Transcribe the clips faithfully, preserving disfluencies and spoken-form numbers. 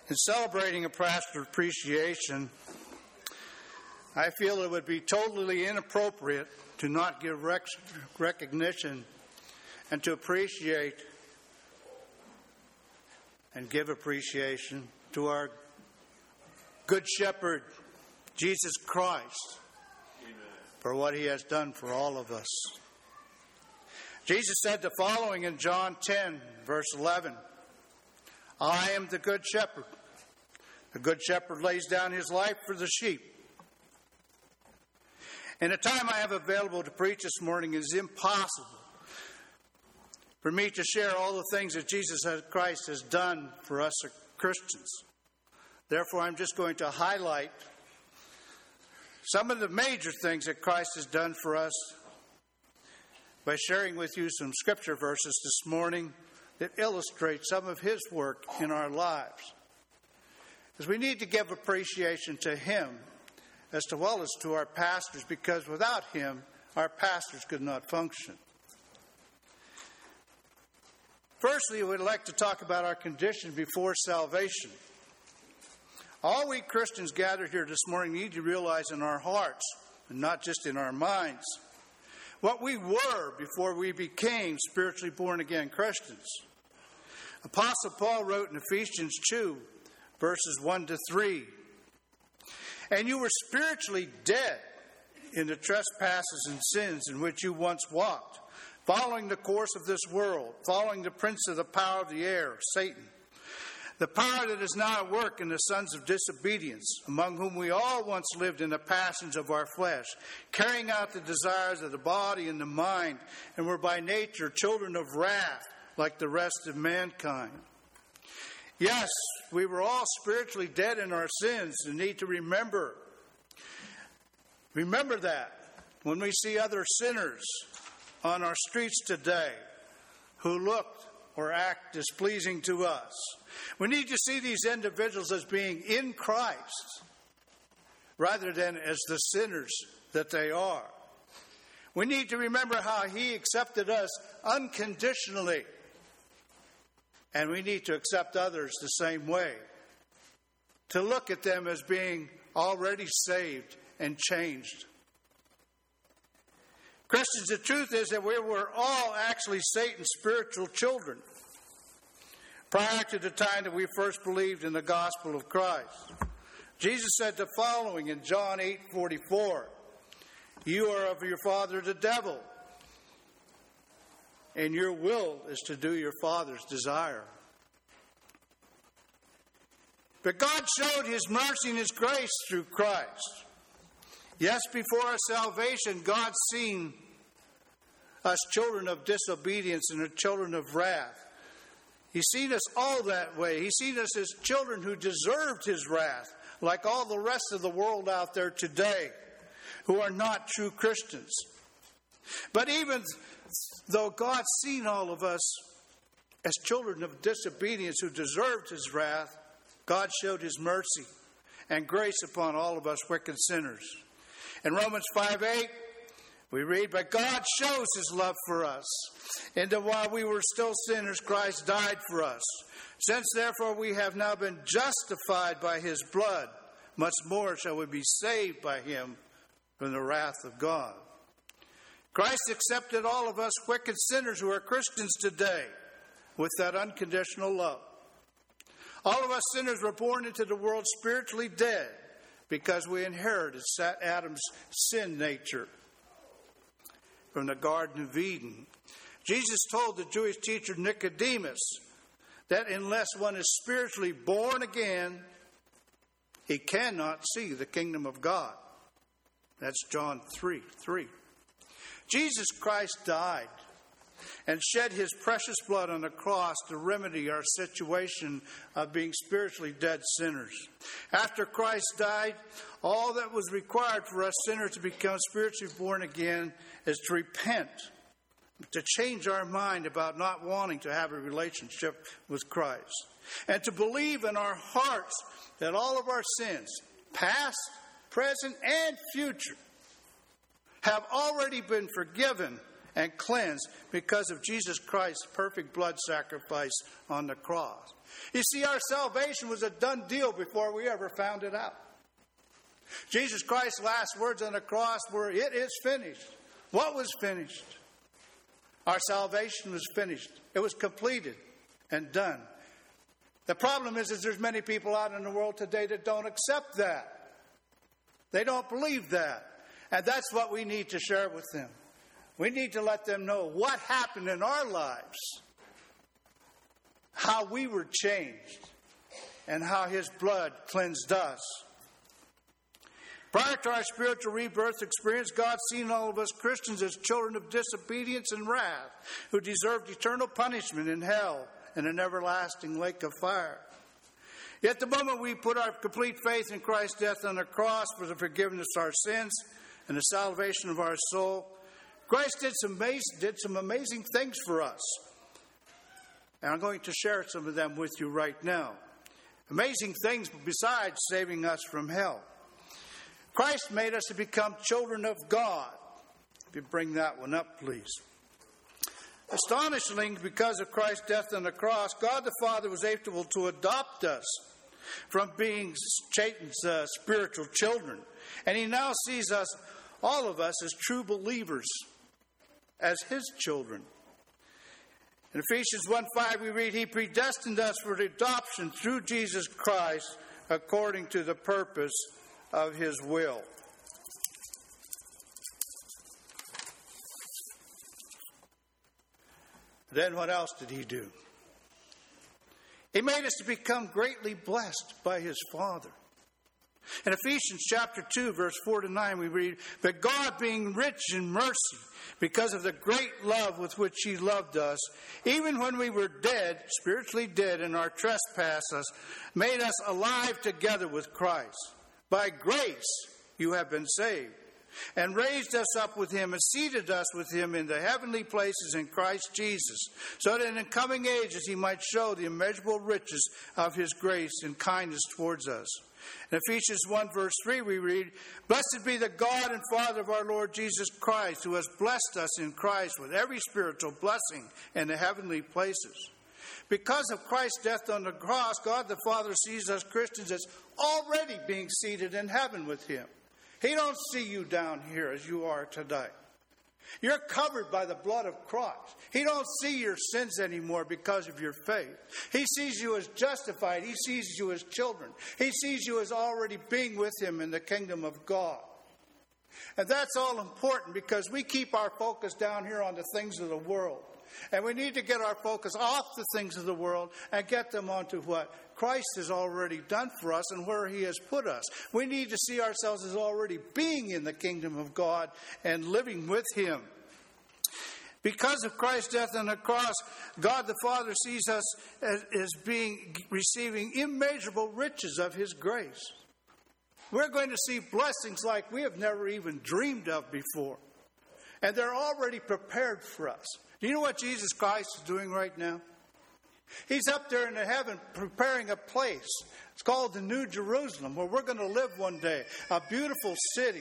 In celebrating a pastor appreciation, I feel it would be totally inappropriate to not give rec- recognition and to appreciate and give appreciation to our Good Shepherd, Jesus Christ, Amen, for what he has done for all of us. Jesus said the following in John ten, verse eleven, I am the Good Shepherd. The Good Shepherd lays down his life for the sheep. And the time I have available to preach this morning is impossible for me to share all the things that Jesus Christ has done for us Christians. Therefore, I'm just going to highlight some of the major things that Christ has done for us by sharing with you some scripture verses this morning that illustrate some of his work in our lives. Because we need to give appreciation to him as well as to our pastors, because without him, our pastors could not function. Firstly, we'd like to talk about our condition before salvation. All we Christians gathered here this morning need to realize in our hearts, and not just in our minds, what we were before we became spiritually born-again Christians. Apostle Paul wrote in Ephesians two, verses one to three, and you were spiritually dead in the trespasses and sins in which you once walked, following the course of this world, following the prince of the power of the air, Satan, the power that is now at work in the sons of disobedience, among whom we all once lived in the passions of our flesh, carrying out the desires of the body and the mind, and were by nature children of wrath, like the rest of mankind. Yes, we were all spiritually dead in our sins and need to remember. Remember that when we see other sinners on our streets today who look or act displeasing to us. We need to see these individuals as being in Christ rather than as the sinners that they are. We need to remember how he accepted us unconditionally. And we need to accept others the same way. To look at them as being already saved and changed. Christians, the truth is that we were all actually Satan's spiritual children prior to the time that we first believed in the gospel of Christ. Jesus said the following in John eight forty-four, you are of your father the devil, and your will is to do your father's desire. But God showed his mercy and his grace through Christ. Yes, before our salvation, God seen us children of disobedience and children of wrath. He's seen us all that way. He's seen us as children who deserved his wrath, like all the rest of the world out there today who are not true Christians. But even though God's seen all of us as children of disobedience who deserved his wrath, God showed his mercy and grace upon all of us wicked sinners. In Romans five eight, we read, but God shows his love for us, and that while we were still sinners, Christ died for us. Since therefore we have now been justified by his blood, much more shall we be saved by him from the wrath of God. Christ accepted all of us wicked sinners who are Christians today with that unconditional love. All of us sinners were born into the world spiritually dead because we inherited Adam's sin nature from the Garden of Eden. Jesus told the Jewish teacher Nicodemus that unless one is spiritually born again, he cannot see the kingdom of God. That's John three three. Jesus Christ died and shed his precious blood on the cross to remedy our situation of being spiritually dead sinners. After Christ died, all that was required for us sinners to become spiritually born again is to repent, to change our mind about not wanting to have a relationship with Christ, and to believe in our hearts that all of our sins, past, present, and future, have already been forgiven and cleansed because of Jesus Christ's perfect blood sacrifice on the cross. You see, our salvation was a done deal before we ever found it out. Jesus Christ's last words on the cross were, "It is finished." What was finished? Our salvation was finished. It was completed and done. The problem is, is there's many people out in the world today that don't accept that. They don't believe that. And that's what we need to share with them. We need to let them know what happened in our lives, how we were changed, and how His blood cleansed us. Prior to our spiritual rebirth experience, God seen all of us Christians as children of disobedience and wrath, who deserved eternal punishment in hell and an everlasting lake of fire. Yet the moment we put our complete faith in Christ's death on the cross for the forgiveness of our sins and the salvation of our soul, Christ did some amazing, did some amazing things for us. And I'm going to share some of them with you right now. Amazing things besides saving us from hell. Christ made us to become children of God. If you bring that one up, please. Astonishingly, because of Christ's death on the cross, God the Father was able to adopt us from being Satan's uh, spiritual children. And He now sees us, all of us, as true believers, as His children. In Ephesians one five we read, He predestined us for adoption through Jesus Christ according to the purpose of His will. Then what else did He do? He made us to become greatly blessed by His Father. In Ephesians chapter two, verse four to nine, we read, "But God, being rich in mercy, because of the great love with which He loved us, even when we were dead, spiritually dead in our trespasses, made us alive together with Christ. By grace you have been saved, and raised us up with Him and seated us with Him in the heavenly places in Christ Jesus, so that in coming ages He might show the immeasurable riches of His grace and kindness towards us." In Ephesians one verse three we read, "Blessed be the God and Father of our Lord Jesus Christ, who has blessed us in Christ with every spiritual blessing in the heavenly places." Because of Christ's death on the cross, God the Father sees us Christians as already being seated in heaven with Him. He don't see you down here as you are today. You're covered by the blood of Christ. He don't see your sins anymore because of your faith. He sees you as justified. He sees you as children. He sees you as already being with Him in the kingdom of God. And that's all important because we keep our focus down here on the things of the world. And we need to get our focus off the things of the world and get them onto what Christ has already done for us and where He has put us. We need to see ourselves as already being in the kingdom of God and living with Him. Because of Christ's death on the cross, God the Father sees us as, as being receiving immeasurable riches of His grace. We're going to see blessings like we have never even dreamed of before. And they're already prepared for us. Do you know what Jesus Christ is doing right now? He's up there in the heaven preparing a place. It's called the New Jerusalem, where we're going to live one day. A beautiful city.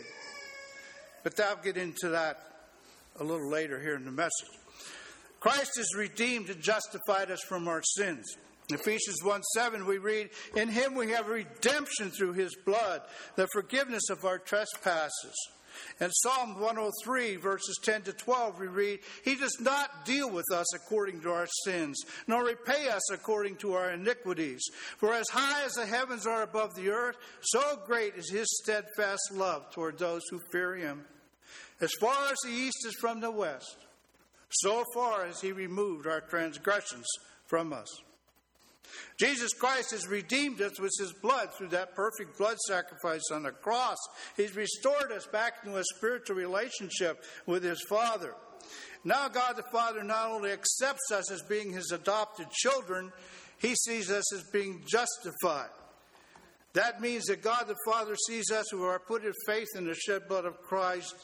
But I'll get into that a little later here in the message. Christ has redeemed and justified us from our sins. In Ephesians one seven we read, "In Him we have redemption through His blood, the forgiveness of our trespasses." In Psalm one oh three, verses ten to twelve, we read, "He does not deal with us according to our sins, nor repay us according to our iniquities. For as high as the heavens are above the earth, so great is His steadfast love toward those who fear Him. As far as the east is from the west, so far has He removed our transgressions from us." Jesus Christ has redeemed us with His blood through that perfect blood sacrifice on the cross. He's restored us back into a spiritual relationship with His Father. Now God the Father not only accepts us as being His adopted children, He sees us as being justified. That means that God the Father sees us who are put in faith in the shed blood of Christ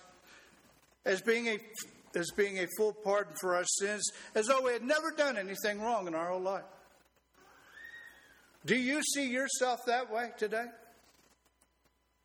as being a, as being a full pardon for our sins, as though we had never done anything wrong in our whole life. Do you see yourself that way today?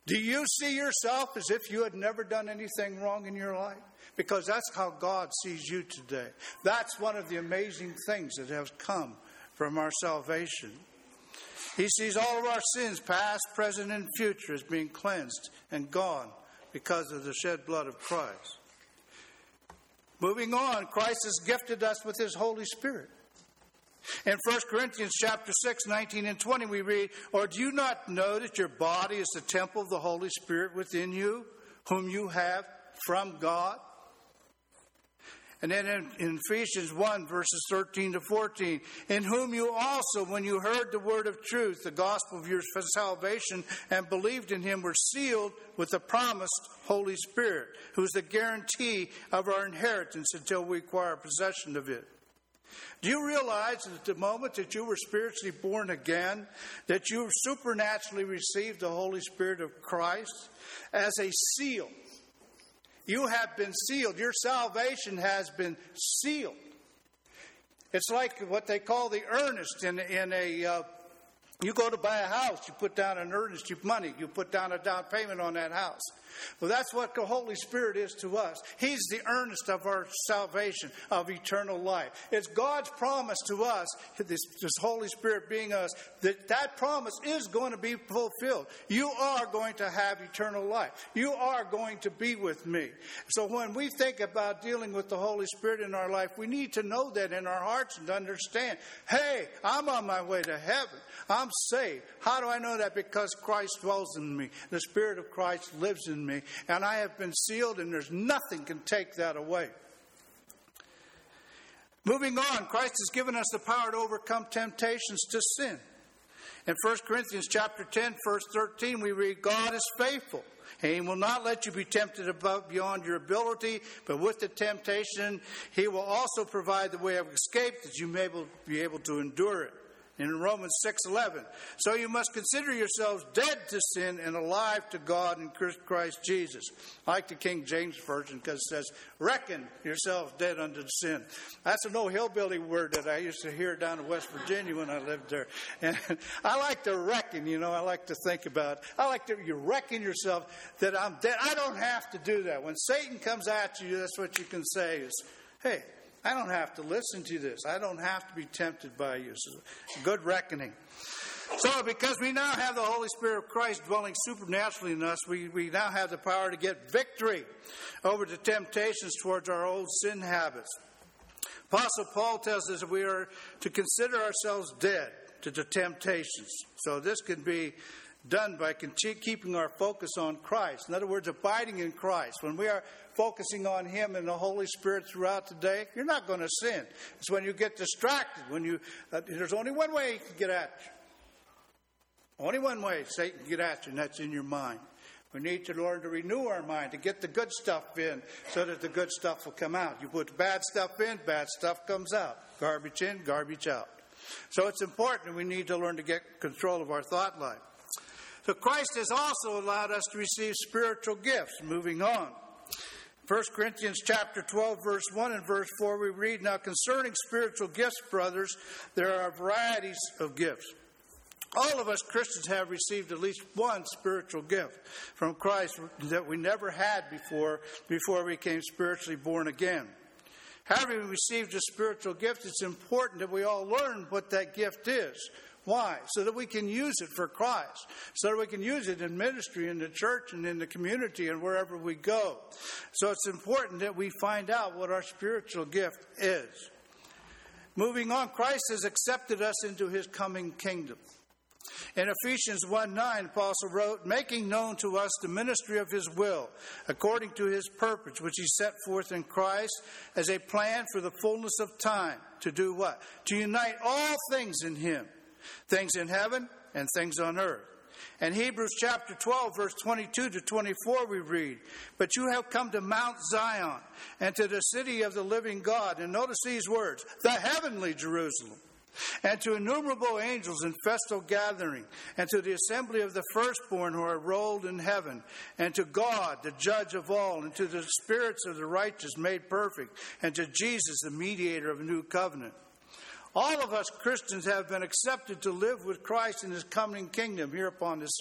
Do you see yourself as if you had never done anything wrong in your life? Because that's how God sees you today. That's one of the amazing things that has come from our salvation. He sees all of our sins, past, present, and future, as being cleansed and gone because of the shed blood of Christ. Moving on, Christ has gifted us with His Holy Spirit. In First Corinthians chapter six, nineteen and twenty, we read, "Or do you not know that your body is the temple of the Holy Spirit within you, whom you have from God?" And then in, in Ephesians one, verses thirteen to fourteen, "In whom you also, when you heard the word of truth, the gospel of your salvation, and believed in Him, were sealed with the promised Holy Spirit, who is the guarantee of our inheritance until we acquire possession of it." Do you realize that at the moment that you were spiritually born again, that you supernaturally received the Holy Spirit of Christ as a seal? You have been sealed. Your salvation has been sealed. It's like what they call the earnest in, in a... Uh, you go to buy a house, you put down an earnest of money. You put down a down payment on that house. Well, that's what the Holy Spirit is to us. He's the earnest of our salvation, of eternal life. It's God's promise to us, this, this Holy Spirit being us, that that promise is going to be fulfilled. You are going to have eternal life. You are going to be with me. So when we think about dealing with the Holy Spirit in our life, we need to know that in our hearts and understand, hey, I'm on my way to heaven. I'm saved. How do I know that? Because Christ dwells in me. The Spirit of Christ lives in me. And I have been sealed, and there's nothing can take that away. Moving on, Christ has given us the power to overcome temptations to sin. In First Corinthians chapter ten, verse thirteen, we read, "God is faithful. He will not let you be tempted above beyond your ability, but with the temptation, He will also provide the way of escape that you may be able to endure it." In Romans six eleven, "So you must consider yourselves dead to sin and alive to God in Christ Jesus." I like the King James Version because it says, "Reckon yourselves dead unto sin." That's an old hillbilly word that I used to hear down in West Virginia when I lived there. And I like to reckon, you know, I like to think about, I like to, you reckon yourself that I'm dead. I don't have to do that. When Satan comes at you, that's what you can say is, hey, I don't have to listen to this. I don't have to be tempted by you. So, good reckoning. So, because we now have the Holy Spirit of Christ dwelling supernaturally in us, we, we now have the power to get victory over the temptations towards our old sin habits. Apostle Paul tells us that we are to consider ourselves dead to the temptations. So this can be done by keeping our focus on Christ. In other words, abiding in Christ. When we are focusing on Him and the Holy Spirit throughout the day, you're not going to sin. It's when you get distracted. When you uh, there's only one way He can get at you. Only one way Satan can get at you, and that's in your mind. We need to learn to renew our mind, to get the good stuff in so that the good stuff will come out. You put bad stuff in, bad stuff comes out. Garbage in, garbage out. So it's important, we need to learn to get control of our thought life. So Christ has also allowed us to receive spiritual gifts. Moving on. First Corinthians chapter twelve, verse one and verse four, we read, "Now concerning spiritual gifts, brothers, there are varieties of gifts. All of us Christians have received at least one spiritual gift from Christ that we never had before, before we became spiritually born again. Having received a spiritual gift, it's important that we all learn what that gift is. Why? So that we can use it for Christ. So that we can use it in ministry, in the church, and in the community, and wherever we go. So it's important that we find out what our spiritual gift is. Moving on, Christ has accepted us into His coming kingdom. In Ephesians one nine, Apostle wrote, "Making known to us the ministry of His will, according to His purpose, which He set forth in Christ as a plan for the fullness of time." To do what? To unite all things in Him. Things in heaven and things on earth. In Hebrews chapter twelve, verse twenty-two to twenty-four, we read, "But you have come to Mount Zion and to the city of the living God." And notice these words, "the heavenly Jerusalem, and to innumerable angels in festal gathering, and to the assembly of the firstborn who are rolled in heaven, and to God, the judge of all, and to the spirits of the righteous made perfect, and to Jesus, the mediator of a new covenant." All of us Christians have been accepted to live with Christ in His coming kingdom here upon this earth.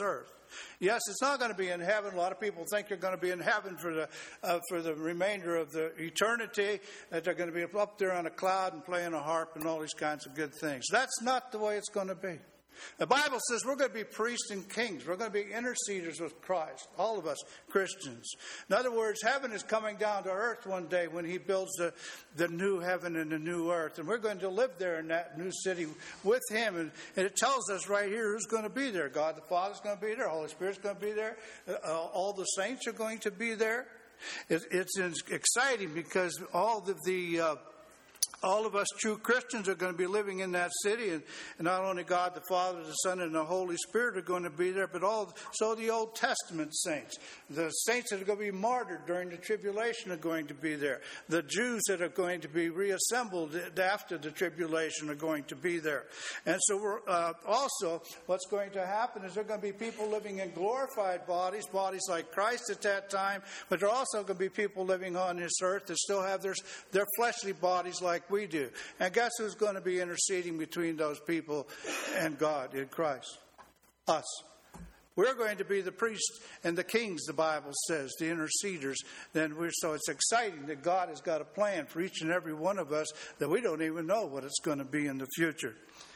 Yes, it's not going to be in heaven. A lot of people think you're going to be in heaven for the uh, for the remainder of the eternity, that they're going to be up there on a cloud and playing a harp and all these kinds of good things. That's not the way it's going to be. The Bible says we're going to be priests and kings. We're going to be interceders with Christ, all of us Christians. In other words, heaven is coming down to earth one day when he builds the, the new heaven and the new earth. And we're going to live there in that new city with him. And, and it tells us right here who's going to be there. God the Father is going to be there. Holy Spirit is going to be there. Uh, all the saints are going to be there. It, it's exciting because all of the... Uh, All of us true Christians are going to be living in that city, and, and not only God the Father, the Son, and the Holy Spirit are going to be there, but also the Old Testament saints. The saints that are going to be martyred during the tribulation are going to be there. The Jews that are going to be reassembled after the tribulation are going to be there. And so we're, uh, also what's going to happen is there are going to be people living in glorified bodies, bodies like Christ at that time, but there are also going to be people living on this earth that still have their, their fleshly bodies like we do. And guess who's going to be interceding between those people and God in Christ? Us. We're going to be the priests and the kings, the Bible says, the interceders. Then we're, so it's exciting that God has got a plan for each and every one of us that we don't even know what it's going to be in the future.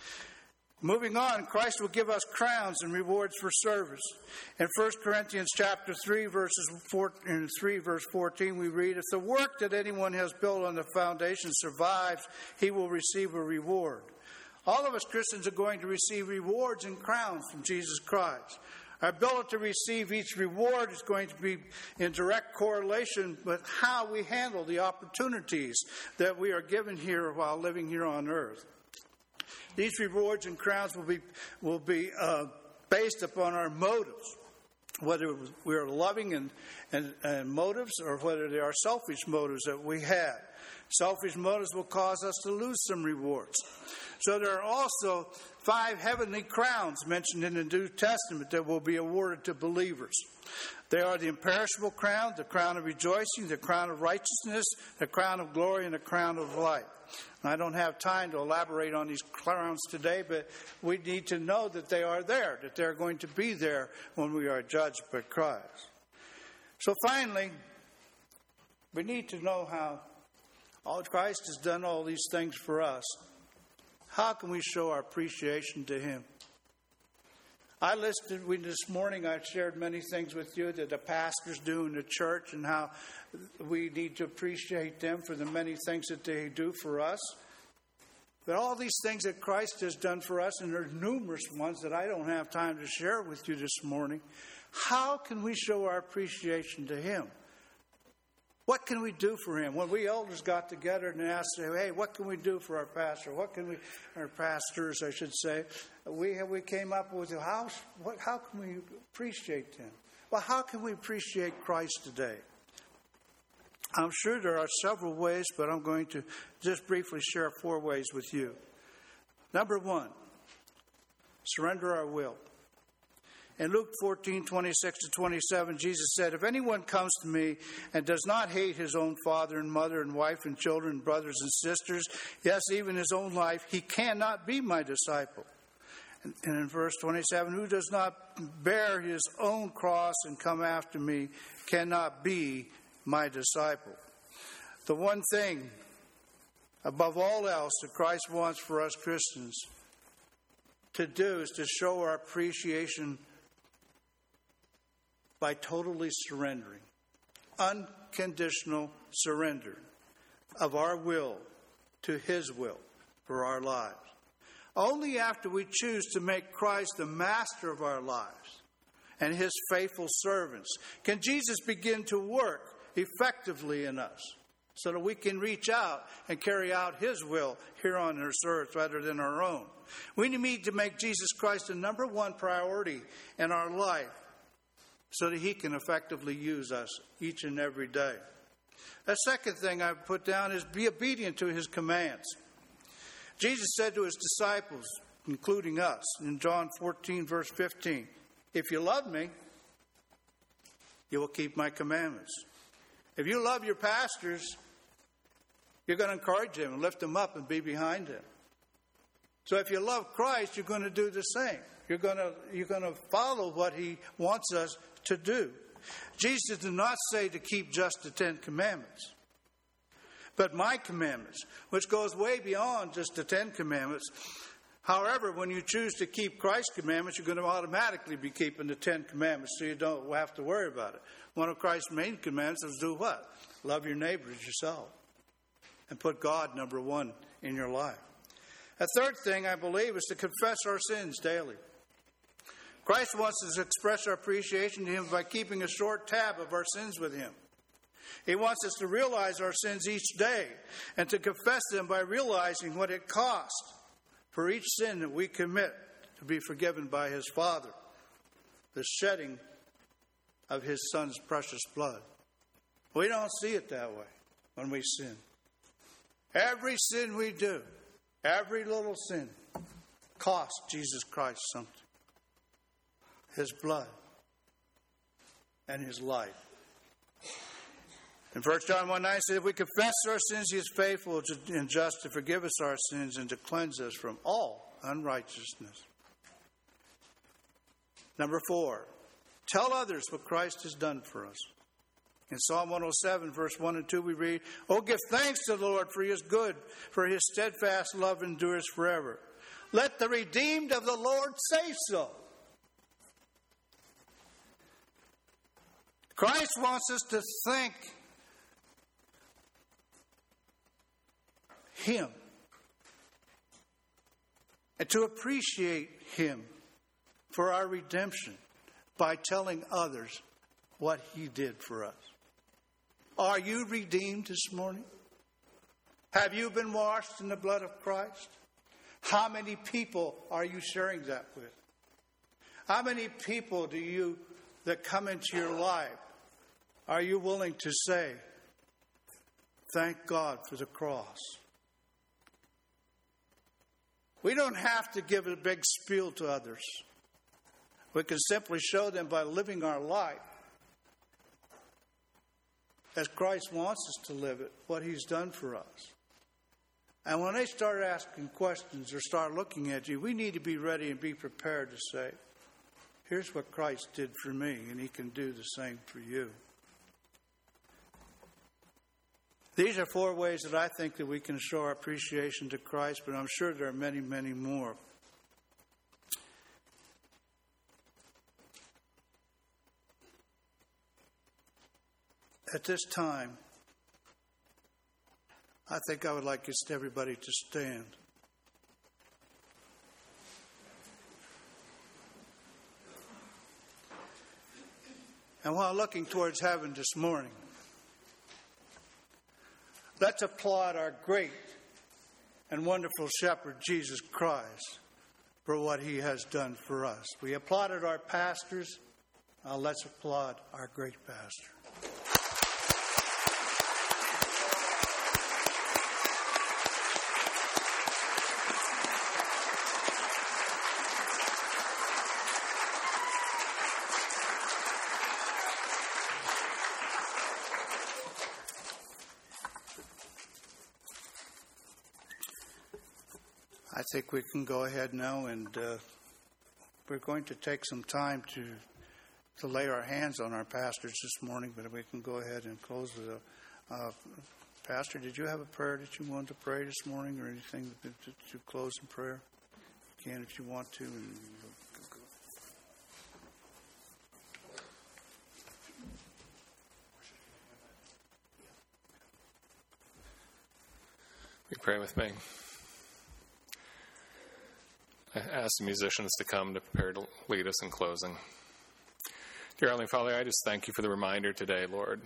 Moving on, Christ will give us crowns and rewards for service. In First Corinthians chapter three, verses four, in three, verse fourteen, we read, if the work that anyone has built on the foundation survives, he will receive a reward. All of us Christians are going to receive rewards and crowns from Jesus Christ. Our ability to receive each reward is going to be in direct correlation with how we handle the opportunities that we are given here while living here on earth. These rewards and crowns will be will be uh, based upon our motives, whether we are loving and, and, and motives or whether they are selfish motives that we have. Selfish motives will cause us to lose some rewards. So there are also five heavenly crowns mentioned in the New Testament that will be awarded to believers. They are the imperishable crown, the crown of rejoicing, the crown of righteousness, the crown of glory, and the crown of life. I don't have time to elaborate on these crowns today, but we need to know that they are there, that they're going to be there when we are judged by Christ. So finally, we need to know how all Christ has done all these things for us. How can we show our appreciation to him? I listed, we, this morning I shared many things with you that the pastors do in the church and how we need to appreciate them for the many things that they do for us. But all these things that Christ has done for us, and there are numerous ones that I don't have time to share with you this morning, how can we show our appreciation to him? What can we do for him? When we elders got together and asked, hey, what can we do for our pastor? What can we, our pastors, I should say, we we came up with, how, what, how can we appreciate him? Well, how can we appreciate Christ today? I'm sure there are several ways, but I'm going to just briefly share four ways with you. Number one, surrender our will. In Luke fourteen, twenty-six to twenty-seven, Jesus said, if anyone comes to me and does not hate his own father and mother and wife and children, brothers and sisters, yes, even his own life, he cannot be my disciple. And, and in verse twenty-seven, who does not bear his own cross and come after me cannot be my disciple. The one thing above all else that Christ wants for us Christians to do is to show our appreciation by totally surrendering, unconditional surrender of our will to his will for our lives. Only after we choose to make Christ the master of our lives and his faithful servants can Jesus begin to work effectively in us so that we can reach out and carry out his will here on this earth rather than our own. We need to make Jesus Christ the number one priority in our life so that he can effectively use us each and every day. The second thing I put down is be obedient to his commands. Jesus said to his disciples, including us, in John fourteen, verse fifteen, if you love me, you will keep my commandments. If you love your pastors, you're going to encourage them and lift them up and be behind them. So if you love Christ, you're going to do the same. You're going to you're going to follow what he wants us to do. Jesus did not say to keep just the Ten Commandments, but my commandments, which goes way beyond just the Ten Commandments. However, when you choose to keep Christ's commandments, you're going to automatically be keeping the Ten Commandments, so you don't have to worry about it. One of Christ's main commandments is do what? Love your neighbor as yourself. And put God number one in your life. A third thing, I believe, is to confess our sins daily. Christ wants us to express our appreciation to him by keeping a short tab of our sins with him. He wants us to realize our sins each day and to confess them by realizing what it costs for each sin that we commit to be forgiven by his Father, the shedding of his Son's precious blood. We don't see it that way when we sin. Every sin we do, every little sin, costs Jesus Christ something. His blood and his life. In First John one nine says, if we confess our sins, he is faithful and just to forgive us our sins and to cleanse us from all unrighteousness. Number four, tell others what Christ has done for us. In Psalm one oh seven, verse one and two, we read, oh, give thanks to the Lord, for he is good, for his steadfast love endures forever. Let the redeemed of the Lord say so. Christ wants us to thank him and to appreciate him for our redemption by telling others what he did for us. Are you redeemed this morning? Have you been washed in the blood of Christ? How many people are you sharing that with? How many people do you that come into your life are you willing to say, thank God for the cross? We don't have to give a big spiel to others. We can simply show them by living our life as Christ wants us to live it, what he's done for us. And when they start asking questions or start looking at you, we need to be ready and be prepared to say, here's what Christ did for me, and he can do the same for you. These are four ways that I think that we can show our appreciation to Christ, but I'm sure there are many, many more. At this time, I think I would like just everybody to stand. And while looking towards heaven this morning, let's applaud our great and wonderful shepherd, Jesus Christ, for what he has done for us. We applauded our pastors. Now let's applaud our great pastor. I think we can go ahead now, and uh, we're going to take some time to to lay our hands on our pastors this morning, but we can go ahead and close with a... Uh, Pastor, did you have a prayer that you wanted to pray this morning, or anything to, to, to close in prayer? You can if you want to. And you pray with me. I ask the musicians to come to prepare to lead us in closing. Dear Heavenly Father, I just thank you for the reminder today, Lord,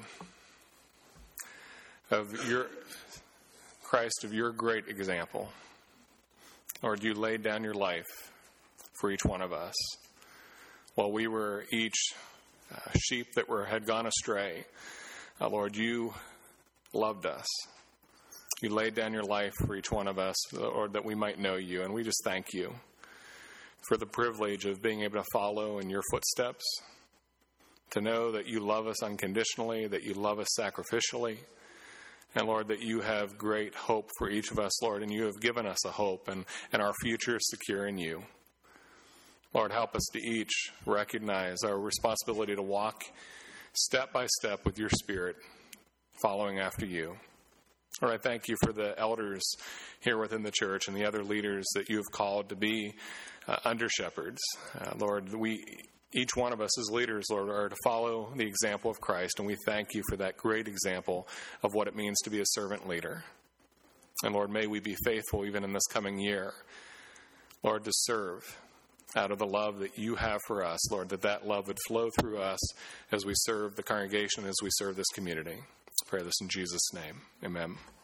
of your Christ, of your great example. Lord, you laid down your life for each one of us. While we were each uh, sheep that were had gone astray, uh, Lord, you loved us. You laid down your life for each one of us, Lord, that we might know you. And we just thank you for the privilege of being able to follow in your footsteps, to know that you love us unconditionally, that you love us sacrificially, and Lord, that you have great hope for each of us, Lord, and you have given us a hope, and, and our future is secure in you. Lord, help us to each recognize our responsibility to walk step by step with your Spirit, following after you. Lord, I thank you for the elders here within the church and the other leaders that you have called to be uh, under shepherds. Uh, Lord, we, each one of us as leaders, Lord, are to follow the example of Christ, and we thank you for that great example of what it means to be a servant leader. And Lord, may we be faithful even in this coming year, Lord, to serve out of the love that you have for us, Lord, that that love would flow through us as we serve the congregation, as we serve this community. I pray this in Jesus' name. Amen.